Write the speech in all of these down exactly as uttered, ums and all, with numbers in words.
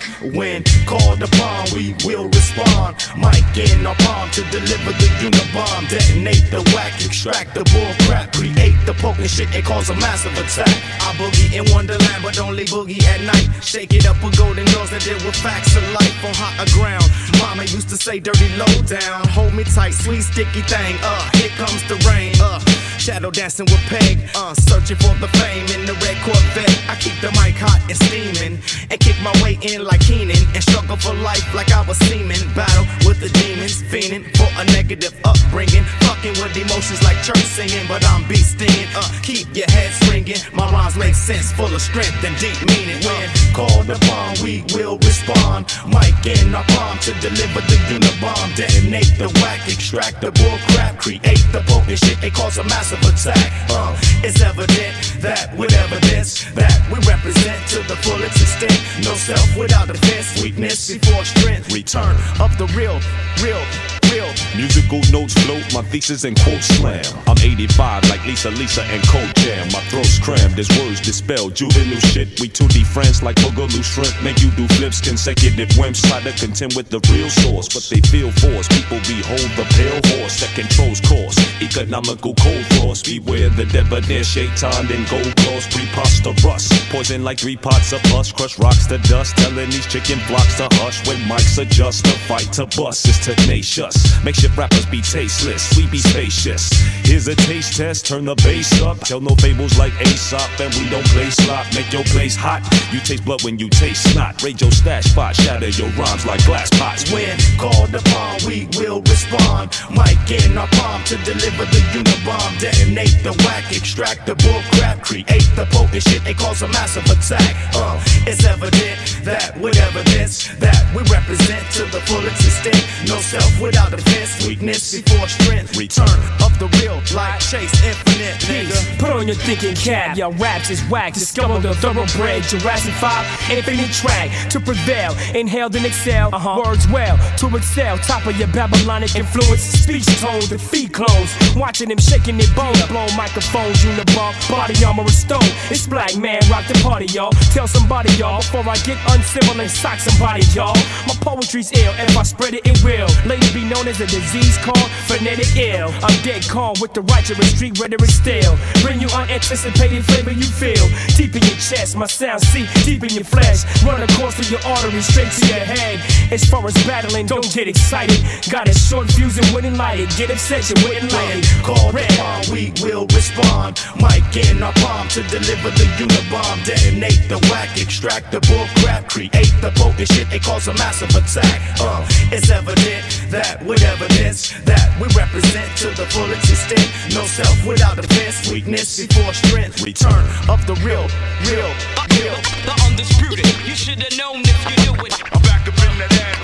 When called upon, we will respond. Mic in our palm to deliver the Unabomb. Detonate the whack, extract the bull crap, create the poking shit and cause a massive attack. I boogie in Wonderland, but only boogie at night. Shake it up with golden girls that deal with facts of life on hot ground. Mama used to say dirty low down. Hold me tight, sweet sticky thing. Uh, here comes the rain. Uh, shadow dancing with Peg. Uh, searching for the fame in the red Corvette. I keep the mic hot and steaming, and kick my way in like Keenan, and struggle for life like I was seeming. Battle with the demons, fiending for a negative upbringing. Fucking with emotions like church singing, but I'm beat stinging. Uh, keep your head swinging. My rhymes make sense, full of strength and deep meaning. When called upon, we will respond. Mic in our palm to deliver the Unabomb. Detonate the whack, extract the bull crap, create the poking shit and cause a massive attack. Uh, it's evident that with evidence that we represent to the fullest extent. No self without defense, weakness before strength. Return of the real, real, real. Musical notes float, my thesis and quotes slam. I'm eighty-five like Lisa, Lisa and Cold Jam. My throat's crammed as words dispel juvenile shit. We two D friends like Boogaloo Shrimp. Make you do flips, consecutive wimps. Try to contend with the real source, but they feel force. People behold the pale horse that controls course. Economical cold frost. Beware the debonair shaitan and gold claws. Preposterous. Poison like three pots of pus. Crush rocks to dust. Telling these chicken flocks to hush. When mics adjust, the fight to bust is tenacious. Makeshift rappers be tasteless, we be spacious. Here's a taste test, turn the bass up. Tell no fables like Aesop, and we don't play slop. Make your place hot, you taste blood when you taste snot. Raid your stash spot, shatter your rhymes like glass pots. When called upon, we will respond. Mic in our palm to deliver the Unabomb. Detonate the whack, extract the bull crap, create the poking shit and cause a massive attack. Uh, it's evident that with evidence that we represent to the fullest extent. No self without defense, weakness before strength. Return of the real, like Chase Infinite, nigga. Put on your thinking cap, your raps is whack. Discover the thoroughbred Jurassic five infinite track to prevail. Inhale then exhale, uh-huh. Words well to excel. Top of your Babylonic influence, speech tones, defeat clones. Watching them shaking their bones, blow microphones, Unabomb, body armor and stone. It's Black Man, rock the party, y'all. Tell somebody, y'all, before I get uncivil and sock somebody, y'all. My poetry's ill, if I spread it, it will. Later be known as a disease called phonetic ill. I'm dead calm with the righteous street rhetoric still. Bring you unanticipated flavor you feel. Deep in your chest, my sound seep deep in your flesh. Run a course through your arteries straight to your head. As far as battling, don't get excited. Got a short fuse and wouldn't light it. Get upset, you wouldn't light it. Called upon, we will respond. Mic in our palm to deliver the Unabomb. Detonate the whack, extract the bull crap, create the poking shit and cause a massive attack. Uh, it's evident that with evidence that we represent to the fullest extent. No self without defense, weakness before strength. Return of the real, real, real. The undisputed, you should've known if you knew it. I'm back up in that ass.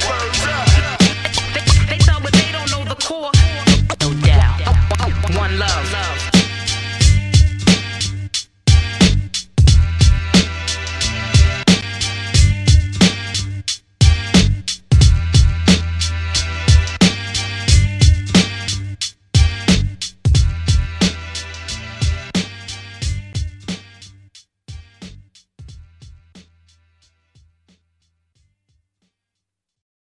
They, they thought, but they don't know the core. No doubt. One love.